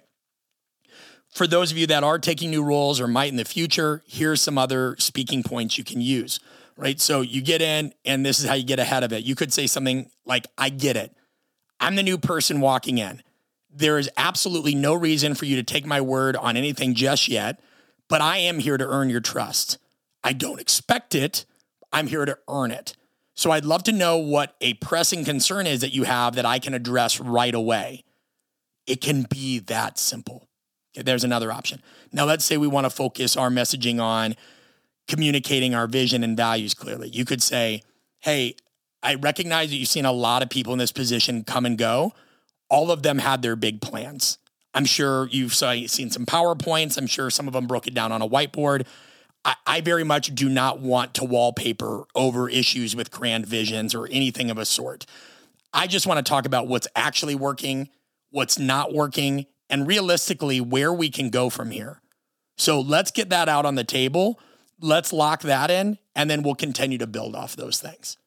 For those of you that are taking new roles or might in the future, here's some other speaking points you can use, right? So you get in and this is how you get ahead of it. You could say something like, I get it. I'm the new person walking in. There is absolutely no reason for you to take my word on anything just yet, but I am here to earn your trust. I don't expect it. I'm here to earn it. So I'd love to know what a pressing concern is that you have that I can address right away. It can be that simple. Okay, there's another option. Now, let's say we want to focus our messaging on communicating our vision and values clearly. You could say, hey, I recognize that you've seen a lot of people in this position come and go. All of them had their big plans. I'm sure you've seen some PowerPoints. I'm sure some of them broke it down on a whiteboard. I, I very much do not want to wallpaper over issues with grand visions or anything of a sort. I just want to talk about what's actually working, what's not working, and realistically where we can go from here. So let's get that out on the table. Let's lock that in, and then we'll continue to build off those things.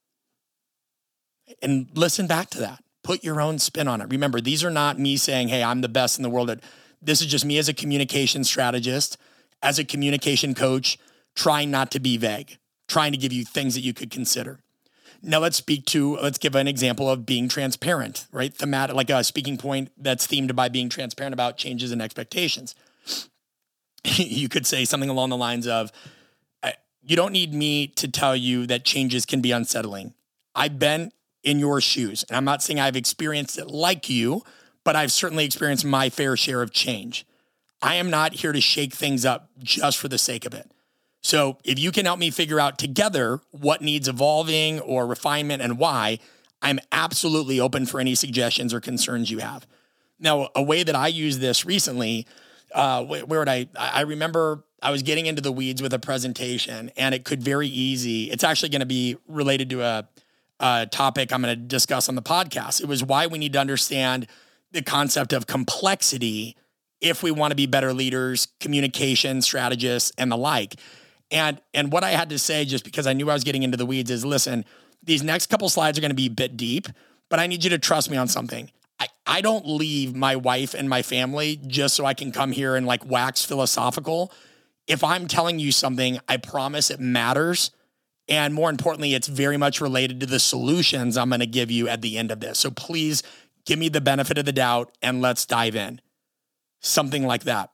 And listen back to that. Put your own spin on it. Remember, these are not me saying, hey, I'm the best in the world. This is just me as a communication strategist, as a communication coach, trying not to be vague, trying to give you things that you could consider. Now let's speak to, let's give an example of being transparent, right? Thematic, like a speaking point that's themed by being transparent about changes and expectations. You could say something along the lines of, you don't need me to tell you that changes can be unsettling. I've been in your shoes. And I'm not saying I've experienced it like you, but I've certainly experienced my fair share of change. I am not here to shake things up just for the sake of it. So if you can help me figure out together what needs evolving or refinement and why, I'm absolutely open for any suggestions or concerns you have. Now, a way that I used this recently, uh, where would I, I remember I was getting into the weeds with a presentation, and it could very easy, it's actually going to be related to a, a topic I'm going to discuss on the podcast. It was why we need to understand the concept of complexity if we want to be better leaders, communication strategists, and the like. And, and what I had to say, just because I knew I was getting into the weeds, is listen, these next couple slides are going to be a bit deep, but I need you to trust me on something. I, I don't leave my wife and my family just so I can come here and like wax philosophical. If I'm telling you something, I promise it matters. And more importantly, it's very much related to the solutions I'm going to give you at the end of this. So please give me the benefit of the doubt and let's dive in. Something like that.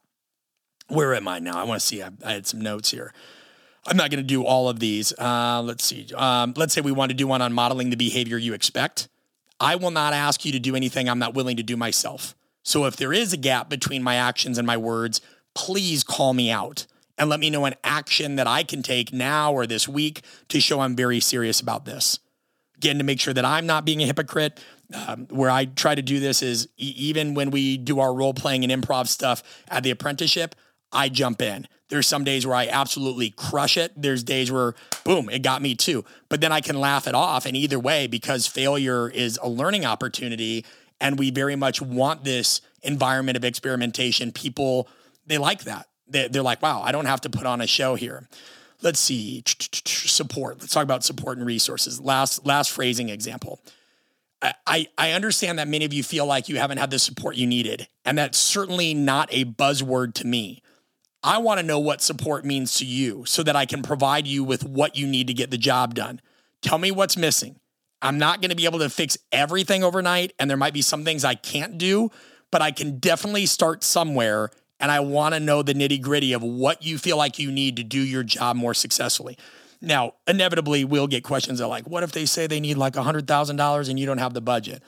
Where am I now? I want to see. I, I had some notes here. I'm not going to do all of these. Uh, let's see. Um, let's say we want to do one on modeling the behavior you expect. I will not ask you to do anything I'm not willing to do myself. So if there is a gap between my actions and my words, please call me out and let me know an action that I can take now or this week to show I'm very serious about this. Again, to make sure that I'm not being a hypocrite. Um, where I try to do this is e- even when we do our role playing and improv stuff at the apprenticeship, I jump in. There's some days where I absolutely crush it. There's days where, boom, it got me too. But then I can laugh it off. And either way, because failure is a learning opportunity, and we very much want this environment of experimentation, people, they like that. They're like, wow, I don't have to put on a show here. Let's see, support. Let's talk about support and resources. Last, last phrasing example. I, I understand that many of you feel like you haven't had the support you needed, and that's certainly not a buzzword to me. I want to know what support means to you so that I can provide you with what you need to get the job done. Tell me what's missing. I'm not going to be able to fix everything overnight, and there might be some things I can't do, but I can definitely start somewhere, and I want to know the nitty-gritty of what you feel like you need to do your job more successfully. Now, inevitably, we'll get questions that are like, what if they say they need like one hundred thousand dollars and you don't have the budget?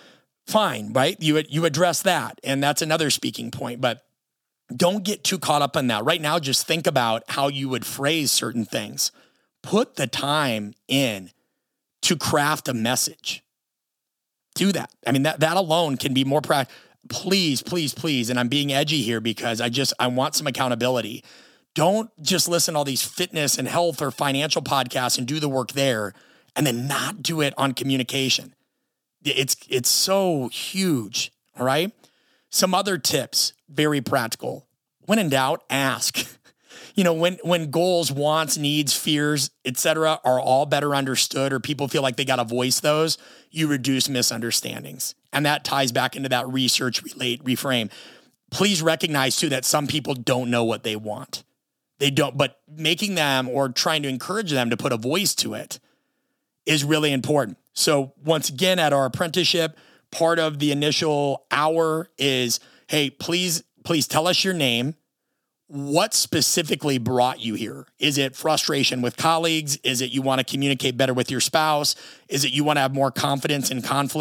Fine, right? You, you address that, and that's another speaking point, but don't get too caught up in that. Right now, just think about how you would phrase certain things. Put the time in to craft a message. Do that. I mean, that, that alone can be more practical. Please, please, please, and I'm being edgy here because I just, I want some accountability. Don't just listen to all these fitness and health or financial podcasts and do the work there and then not do it on communication. It's it's so huge, all right? Some other tips, very practical. When in doubt, ask. You know, when when goals, wants, needs, fears, et cetera are all better understood or people feel like they got to voice those, you reduce misunderstandings. And that ties back into that research, relate, reframe. Please recognize too that some people don't know what they want. They don't, but making them or trying to encourage them to put a voice to it is really important. So once again, at our apprenticeship, part of the initial hour is, hey, please, please tell us your name. What specifically brought you here? Is it frustration with colleagues? Is it you want to communicate better with your spouse? Is it you want to have more confidence in conflict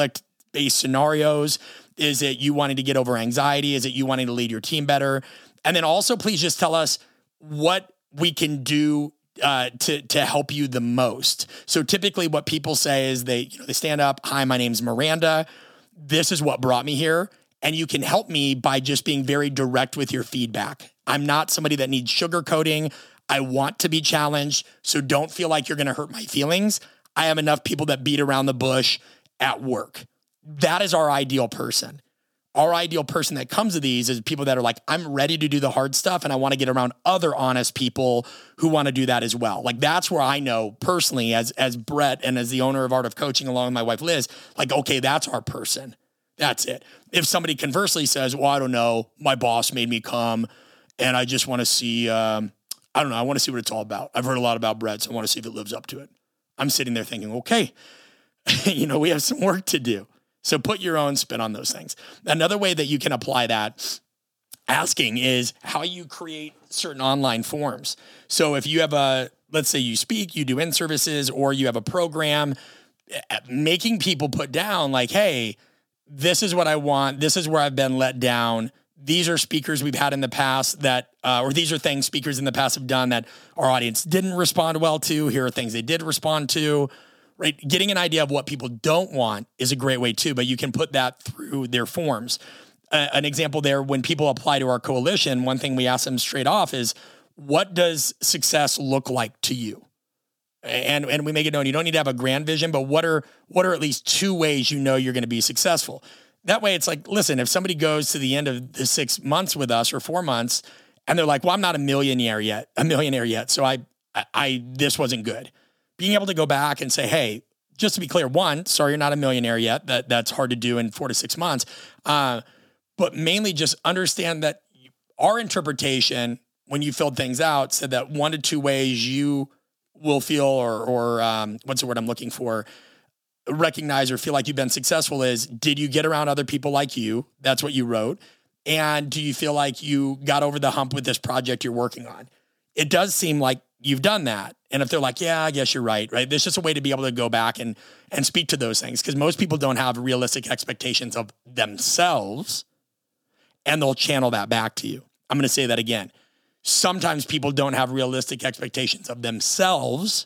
based scenarios? Is it you wanting to get over anxiety? Is it you wanting to lead your team better? And then also please just tell us what we can do uh, to, to help you the most. So typically what people say is they, you know, they stand up. Hi, my name's Miranda. This is what brought me here. And you can help me by just being very direct with your feedback. I'm not somebody that needs sugarcoating. I want to be challenged. So don't feel like you're going to hurt my feelings. I have enough people that beat around the bush at work. That is our ideal person. Our ideal person that comes to these is people that are like, I'm ready to do the hard stuff and I want to get around other honest people who want to do that as well. Like that's where I know personally as, as Brett and as the owner of Art of Coaching along with my wife, Liz, like, okay, that's our person. That's it. If somebody conversely says, well, I don't know, my boss made me come and I just want to see, um, I don't know, I want to see what it's all about. I've heard a lot about Brett, so I want to see if it lives up to it. I'm sitting there thinking, okay, you know, we have some work to do. So put your own spin on those things. Another way that you can apply that asking is how you create certain online forms. So if you have a, let's say you speak, you do in-services, or you have a program, making people put down like, hey, this is what I want. This is where I've been let down. These are speakers we've had in the past that, uh, or these are things speakers in the past have done that our audience didn't respond well to. Here are things they did respond to. Right? Getting an idea of what people don't want is a great way too, but you can put that through their forms. Uh, an example there, when people apply to our coalition, one thing we ask them straight off is, what does success look like to you? And, and we make it known, you don't need to have a grand vision, but what are, what are at least two ways you know you're going to be successful? That way it's like, listen, if somebody goes to the end of the six months with us or four months and they're like, well, I'm not a millionaire yet, a millionaire yet. So I, I, I this wasn't good. Being able to go back and say, hey, just to be clear, one, sorry, you're not a millionaire yet. That that's hard to do in four to six months. Uh, but mainly just understand that our interpretation, when you filled things out, said that one to two ways you will feel, or, or um, what's the word I'm looking for, recognize or feel like you've been successful is, did you get around other people like you? That's what you wrote. And do you feel like you got over the hump with this project you're working on? It does seem like you've done that. And if they're like, yeah, I guess you're right, right? There's just a way to be able to go back and, and speak to those things, because most people don't have realistic expectations of themselves, and they'll channel that back to you. I'm going to say that again. Sometimes people don't have realistic expectations of themselves,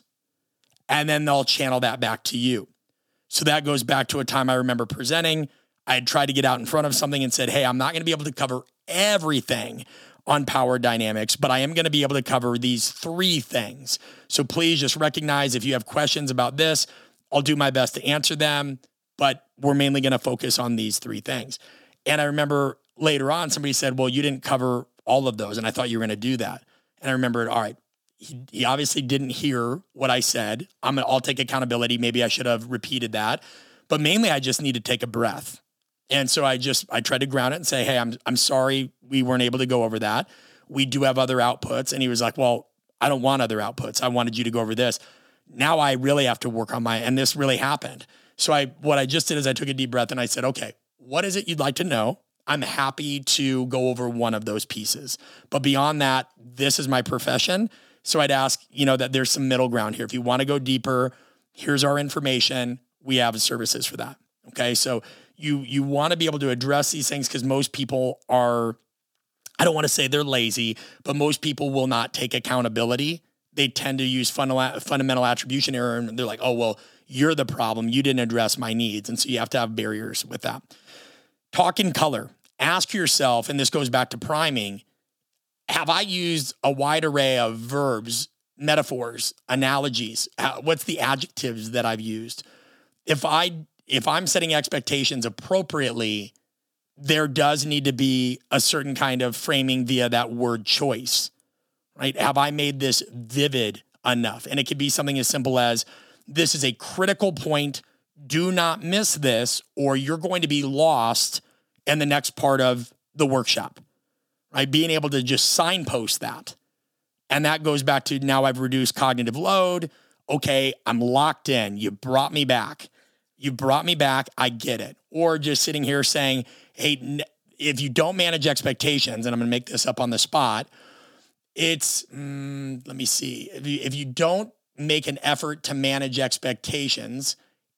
and then they'll channel that back to you. So that goes back to a time I remember presenting. I had tried to get out in front of something and said, hey, I'm not going to be able to cover everything on power dynamics, but I am going to be able to cover these three things. So please just recognize if you have questions about this, I'll do my best to answer them, but we're mainly going to focus on these three things. And I remember later on, somebody said, well, you didn't cover all of those, and I thought you were going to do that. And I remembered, all right, he, he obviously didn't hear what I said. I'm gonna, I'll take accountability. Maybe I should have repeated that, but mainly I just need to take a breath. And so I just, I tried to ground it and say, hey, I'm, I'm sorry we weren't able to go over that. We do have other outputs. And he was like, well, I don't want other outputs. I wanted you to go over this. Now I really have to work on my, and this really happened. So I, what I just did is I took a deep breath and I said, okay, what is it you'd like to know? I'm happy to go over one of those pieces, but beyond that, this is my profession. So I'd ask, you know, that there's some middle ground here. If you want to go deeper, here's our information. We have services for that. Okay. So you, you want to be able to address these things, because most people are, I don't want to say they're lazy, but most people will not take accountability. They tend to use fundamental, fundamental attribution error. And they're like, oh, well, you're the problem. You didn't address my needs. And so you have to have barriers with that. Talk in color. Ask yourself, and this goes back to priming, have I used a wide array of verbs, metaphors, analogies? How, what's the adjectives that I've used? If I, if I'm setting expectations appropriately, there does need to be a certain kind of framing via that word choice, right? Have I made this vivid enough? And it could be something as simple as, this is a critical point. Do not miss this, or you're going to be lost in the next part of the workshop, right? Being able to just signpost that. And that goes back to, now I've reduced cognitive load. Okay, I'm locked in. You brought me back. You brought me back. I get it. Or just sitting here saying, hey, if you don't manage expectations, and I'm going to make this up on the spot, it's, mm, let me see. If you, if you don't make an effort to manage expectations,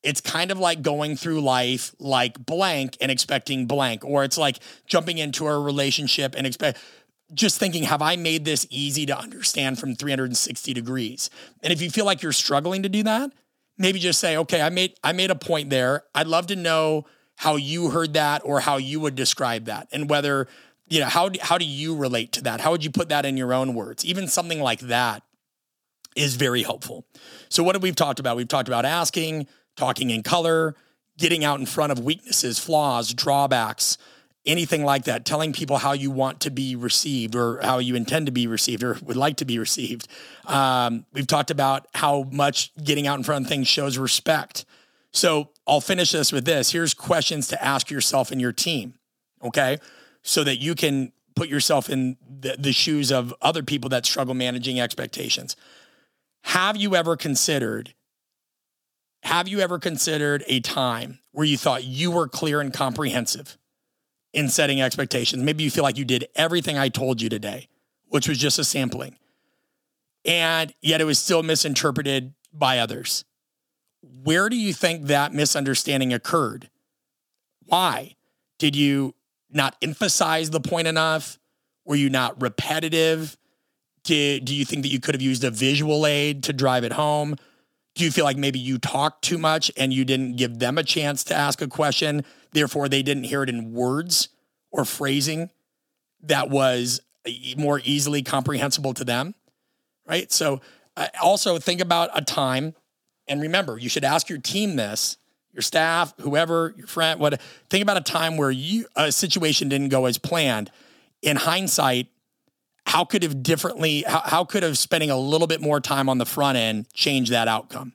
it's kind of like going through life like blank and expecting blank, or it's like jumping into a relationship and expect just thinking, have I made this easy to understand from three hundred sixty degrees? And if you feel like you're struggling to do that, maybe just say, okay, I made, I made a point there. I'd love to know how you heard that or how you would describe that. And whether, you know, how, how do you relate to that? How would you put that in your own words? Even something like that is very helpful. So what have we talked about? We've talked about asking, talking in color, getting out in front of weaknesses, flaws, drawbacks, anything like that, telling people how you want to be received or how you intend to be received or would like to be received. Um, we've talked about how much getting out in front of things shows respect. So I'll finish this with this. Here's questions to ask yourself and your team, okay? So that you can put yourself in the, the shoes of other people that struggle managing expectations. Have you ever considered, have you ever considered a time where you thought you were clear and comprehensive in setting expectations? Maybe you feel like you did everything I told you today, which was just a sampling, and yet it was still misinterpreted by others. Where do you think that misunderstanding occurred? Why? Did you not emphasize the point enough? Were you not repetitive? Did, do you think that you could have used a visual aid to drive it home? Do you feel like maybe you talked too much and you didn't give them a chance to ask a question, therefore they didn't hear it in words or phrasing that was more easily comprehensible to them, right? So uh, also think about a time, and remember, you should ask your team this, your staff, whoever, your friend, what. Think about a time where you a situation didn't go as planned. In hindsight, how could have differently, how, how could have spending a little bit more time on the front end change that outcome?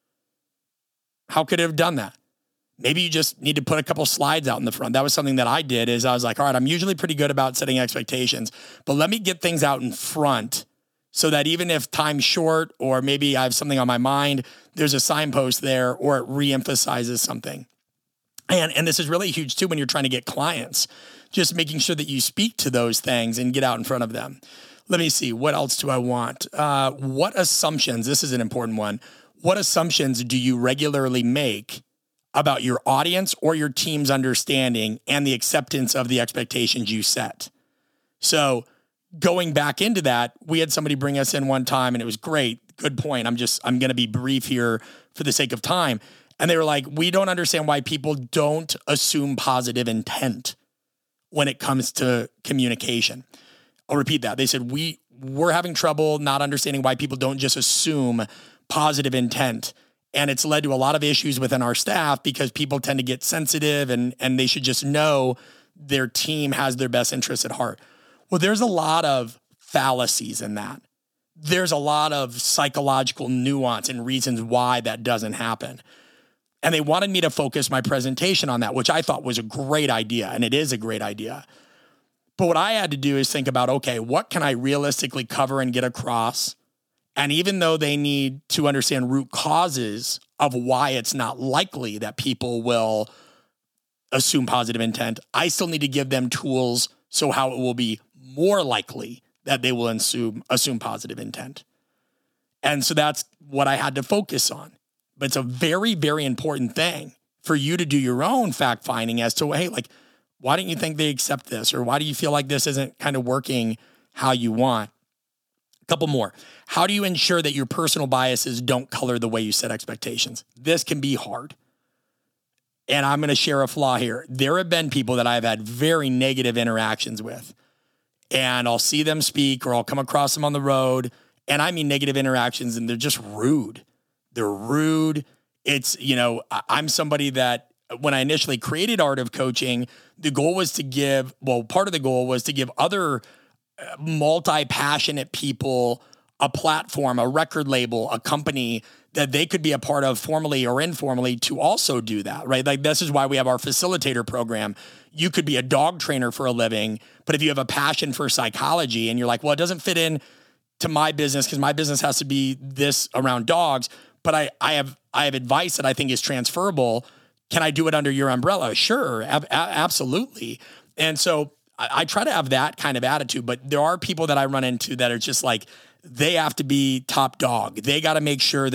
How could it have done that? Maybe you just need to put a couple slides out in the front. That was something that I did is I was like, all right, I'm usually pretty good about setting expectations, but let me get things out in front so that even if time's short or maybe I have something on my mind, there's a signpost there or it reemphasizes something. And, and this is really huge too when you're trying to get clients, just making sure that you speak to those things and get out in front of them. Let me see. What else do I want? Uh, what assumptions, this is an important one. What assumptions do you regularly make about your audience or your team's understanding and the acceptance of the expectations you set? So going back into that, we had somebody bring us in one time and it was great. Good point. I'm just, I'm going to be brief here for the sake of time. And they were like, we don't understand why people don't assume positive intent when it comes to communication. I'll repeat that. They said, we, we're having trouble not understanding why people don't just assume positive intent. And it's led to a lot of issues within our staff because people tend to get sensitive and, and they should just know their team has their best interests at heart. Well, there's a lot of fallacies in that. There's a lot of psychological nuance and reasons why that doesn't happen. And they wanted me to focus my presentation on that, which I thought was a great idea. And it is a great idea. But what I had to do is think about, okay, what can I realistically cover and get across? And even though they need to understand root causes of why it's not likely that people will assume positive intent, I still need to give them tools so how it will be more likely that they will assume, assume positive intent. And so that's what I had to focus on. But it's a very, very important thing for you to do your own fact finding as to, hey, like, why don't you think they accept this? Or why do you feel like this isn't kind of working how you want? A couple more. How do you ensure that your personal biases don't color the way you set expectations? This can be hard. And I'm going to share a flaw here. There have been people that I've had very negative interactions with, and I'll see them speak or I'll come across them on the road. And I mean negative interactions, and they're just rude. They're rude. It's, you know, I'm somebody that when I initially created Art of Coaching, the goal was to give, well, part of the goal was to give other multi-passionate people a platform, a record label, a company that they could be a part of formally or informally to also do that, right? Like this is why we have our facilitator program. You could be a dog trainer for a living, but if you have a passion for psychology and you're like, well, it doesn't fit in to my business because my business has to be this around dogs, but I, I have I have advice that I think is transferable. Can I do it under your umbrella? Sure, ab- absolutely. And so I, I try to have that kind of attitude, but there are people that I run into that are just like, they have to be top dog. They got to make sure that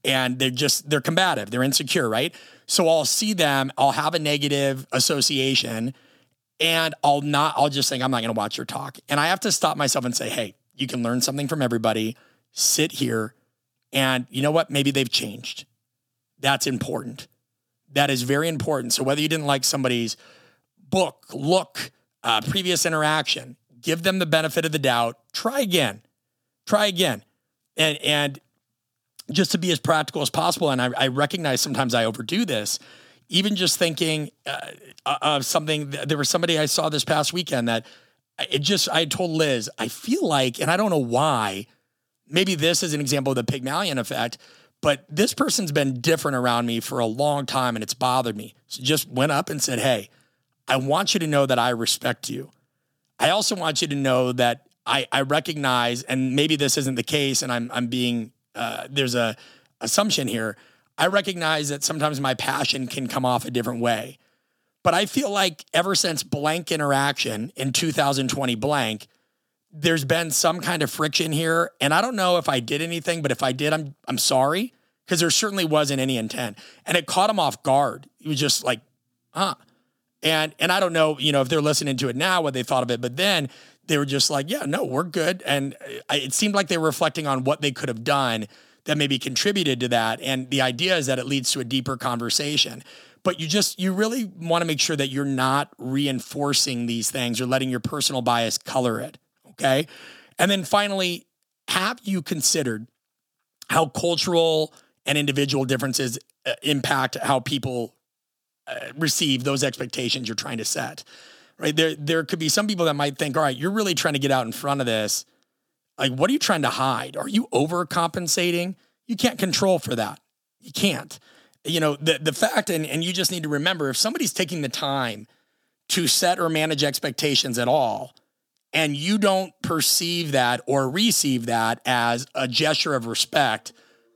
and they're just, they're combative, they're insecure, right? So I'll see them, I'll have a negative association, and I'll not, I'll just think, I'm not going to watch your talk. And I have to stop myself and say, hey, you can learn something from everybody, sit here, and you know what? Maybe they've changed. That's important. That is very important. So whether you didn't like somebody's book, look, uh, previous interaction, give them the benefit of the doubt. Try again. Try again. And and just to be as practical as possible, and I, I recognize sometimes I overdo this, even just thinking uh, of something, there was somebody I saw this past weekend that it just, I told Liz, I feel like, and I don't know why, maybe this is an example of the Pygmalion effect, but this person's been different around me for a long time and it's bothered me. So just went up and said, hey, I want you to know that I respect you. I also want you to know that I, I recognize, and maybe this isn't the case, and I'm I'm being, uh, there's a assumption here. I recognize that sometimes my passion can come off a different way. But I feel like ever since blank interaction in two thousand twenty blank, there's been some kind of friction here. And I don't know if I did anything, but if I did, I'm I'm sorry, because there certainly wasn't any intent. And it caught him off guard. He was just like, huh. And and I don't know, you know, if they're listening to it now, what they thought of it. But then they were just like, yeah, no, we're good. And I, it seemed like they were reflecting on what they could have done that maybe contributed to that. And the idea is that it leads to a deeper conversation. But you just, you really want to make sure that you're not reinforcing these things or letting your personal bias color it. Okay. And then finally, have you considered how cultural and individual differences uh, impact how people uh, receive those expectations you're trying to set? Right. There, there could be some people that might think, all right, you're really trying to get out in front of this. Like, what are you trying to hide? Are you overcompensating? You can't control for that. You can't. You know, the the fact, and, and you just need to remember, if somebody's taking the time to set or manage expectations at all, and you don't perceive that or receive that as a gesture of respect,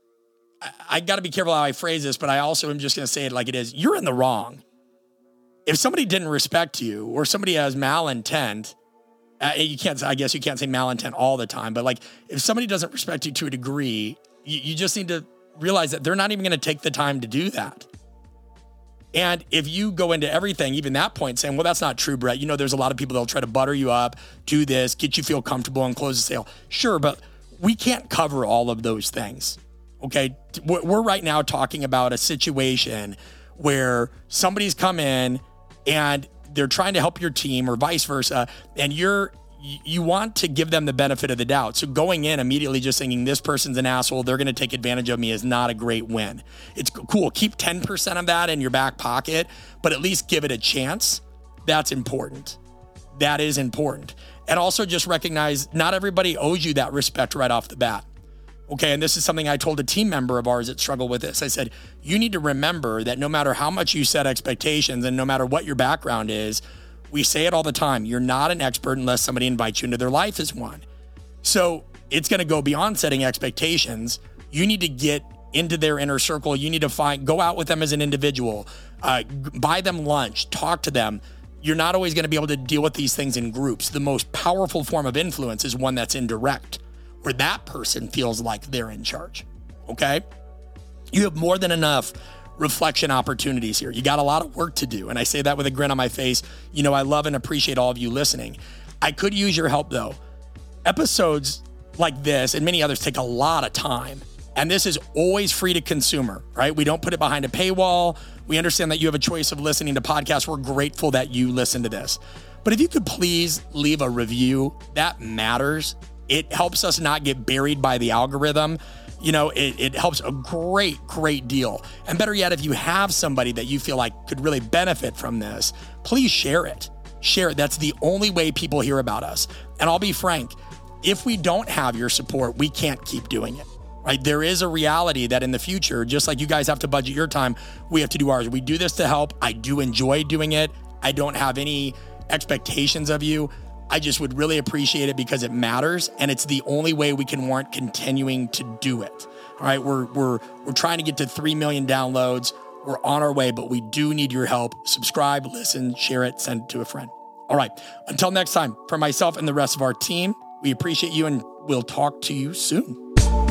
I, I got to be careful how I phrase this, but I also am just going to say it like it is. You're in the wrong. If somebody didn't respect you or somebody has malintent, uh, you can't, I guess you can't say malintent all the time, but like if somebody doesn't respect you to a degree, you, you just need to realize that they're not even going to take the time to do that. And if you go into everything, even that point, saying, well, that's not true, Brett. You know, there's a lot of people that'll try to butter you up, do this, get you feel comfortable and close the sale. Sure, but we can't cover all of those things. Okay. We're right now talking about a situation where somebody's come in and they're trying to help your team or vice versa. And you're, you want to give them the benefit of the doubt. So going in immediately just thinking this person's an asshole, they're going to take advantage of me is not a great win. It's cool. Keep ten percent of that in your back pocket, but at least give it a chance. That's important. That is important. And also just recognize not everybody owes you that respect right off the bat. Okay. And this is something I told a team member of ours that struggled with this. I said, you need to remember that no matter how much you set expectations and no matter what your background is, we say it all the time. You're not an expert unless somebody invites you into their life as one. So it's going to go beyond setting expectations. You need to get into their inner circle. You need to find, go out with them as an individual, uh, buy them lunch, talk to them. You're not always going to be able to deal with these things in groups. The most powerful form of influence is one that's indirect, where that person feels like they're in charge. Okay. You have more than enough reflection opportunities here. You got a lot of work to do. And I say that with a grin on my face. You know, I love and appreciate all of you listening. I could use your help though. Episodes like this and many others take a lot of time. And this is always free to consumer, right? We don't put it behind a paywall. We understand that you have a choice of listening to podcasts. We're grateful that you listen to this. But if you could please leave a review, that matters. It helps us not get buried by the algorithm. You know, it, it helps a great, great deal. And better yet, if you have somebody that you feel like could really benefit from this, please share it. Share it. That's the only way people hear about us. And I'll be frank, if we don't have your support, we can't keep doing it, right? There is a reality that in the future, just like you guys have to budget your time, we have to do ours. We do this to help. I do enjoy doing it. I don't have any expectations of you. I just would really appreciate it because it matters, and it's the only way we can warrant continuing to do it. All right, we're we're we're trying to get to three million downloads. We're on our way, but we do need your help. Subscribe, listen, share it, send it to a friend. All right, until next time, for myself and the rest of our team, we appreciate you, and we'll talk to you soon.